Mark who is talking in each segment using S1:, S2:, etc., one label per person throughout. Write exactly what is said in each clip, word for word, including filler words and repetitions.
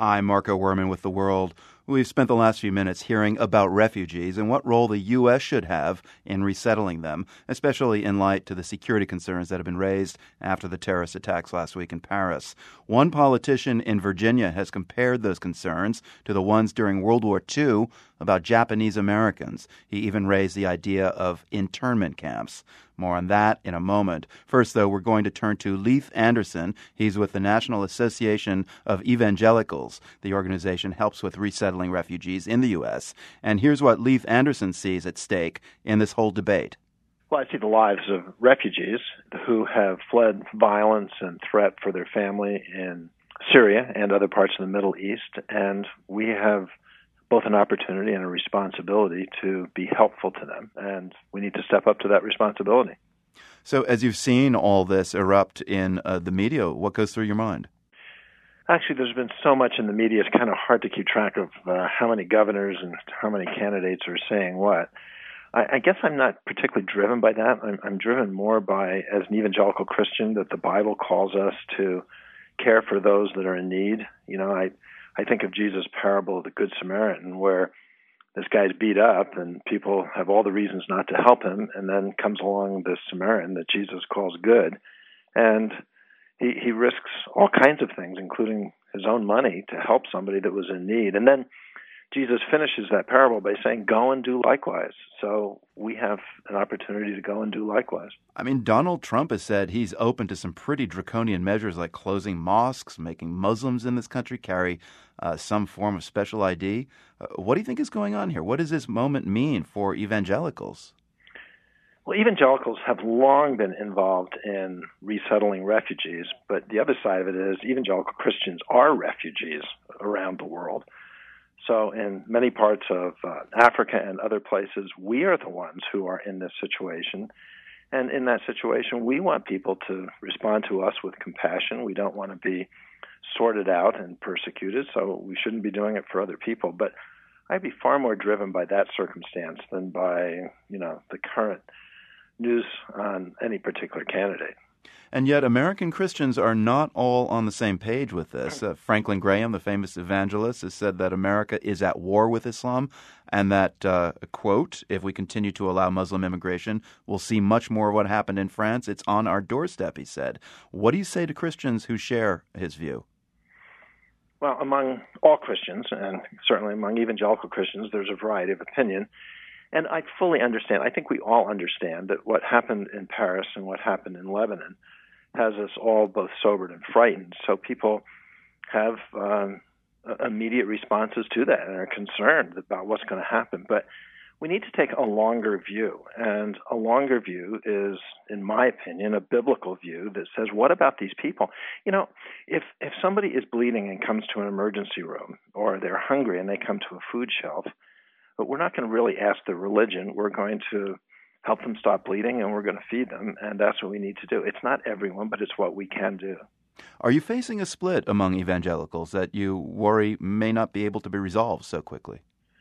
S1: I'm Marco Werman with The World. We've spent the last few minutes hearing about refugees and what role the U S should have in resettling them, especially in light to the security concerns that have been raised after the terrorist attacks last week in Paris. One politician in Virginia has compared those concerns to the ones during World War Two about Japanese Americans. He even raised the idea of internment camps. More on that in a moment. First, though, we're going to turn to Leith Anderson. He's with the National Association of Evangelicals. The organization helps with resettling refugees in the U S. And here's what Leith Anderson sees at stake in this whole debate.
S2: Well, I see the lives of refugees who have fled violence and threat for their family in Syria and other parts of the Middle East, and we have both an opportunity and a responsibility to be helpful to them, and we need to step up to that responsibility.
S1: So as you've seen all this erupt in uh, the media, what goes through your mind?
S2: Actually, there's been so much in the media, it's kind of hard to keep track of uh, how many governors and how many candidates are saying what. I, I guess I'm not particularly driven by that. I'm, I'm driven more by, as an evangelical Christian, that the Bible calls us to care for those that are in need. You know, I I think of Jesus' parable of the Good Samaritan, where this guy's beat up and people have all the reasons not to help him, and then comes along this Samaritan that Jesus calls good, and he, he risks all kinds of things, including his own money, to help somebody that was in need. And then Jesus finishes that parable by saying, go and do likewise. So we have an opportunity to go and do likewise.
S1: I mean, Donald Trump has said he's open to some pretty draconian measures like closing mosques, making Muslims in this country carry uh, some form of special I D. Uh, what do you think is going on here? What does this moment mean for evangelicals?
S2: Well, evangelicals have long been involved in resettling refugees, but the other side of it is evangelical Christians are refugees around the world. So in many parts of uh, Africa and other places, we are the ones who are in this situation. And in that situation, we want people to respond to us with compassion. We don't want to be sorted out and persecuted, so we shouldn't be doing it for other people. But I'd be far more driven by that circumstance than by, you know, the current news on any particular candidate.
S1: And yet American Christians are not all on the same page with this. Uh, Franklin Graham, the famous evangelist, has said that America is at war with Islam and that, uh, quote, if we continue to allow Muslim immigration, we'll see much more of what happened in France. It's on our doorstep, he said. What do you say to Christians who share his view?
S2: Well, among all Christians, and certainly among evangelical Christians, there's a variety of opinion. And I fully understand, I think we all understand that what happened in Paris and what happened in Lebanon has us all both sobered and frightened. So people have um, immediate responses to that and are concerned about what's going to happen. But we need to take a longer view. And a longer view is, in my opinion, a biblical view that says, what about these people? You know, if, if somebody is bleeding and comes to an emergency room, or they're hungry and they come to a food shelf, but we're not going to really ask their religion. We're going to help them stop bleeding, and we're going to feed them, and that's what we need to do. It's not everyone, but it's what we can do.
S1: Are you facing a split among evangelicals that you worry may not be able to be resolved so quickly?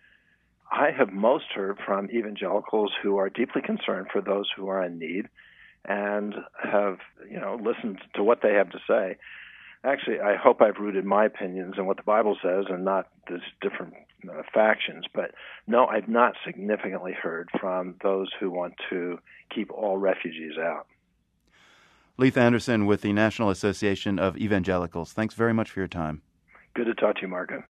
S2: I have most heard from evangelicals who are deeply concerned for those who are in need and have, you know, listened to what they have to say. Actually, I hope I've rooted my opinions in what the Bible says and not these different uh, factions. But no, I've not significantly heard from those who want to keep all refugees out.
S1: Leith Anderson with the National Association of Evangelicals. Thanks very much for your time.
S2: Good to talk to you, Marco.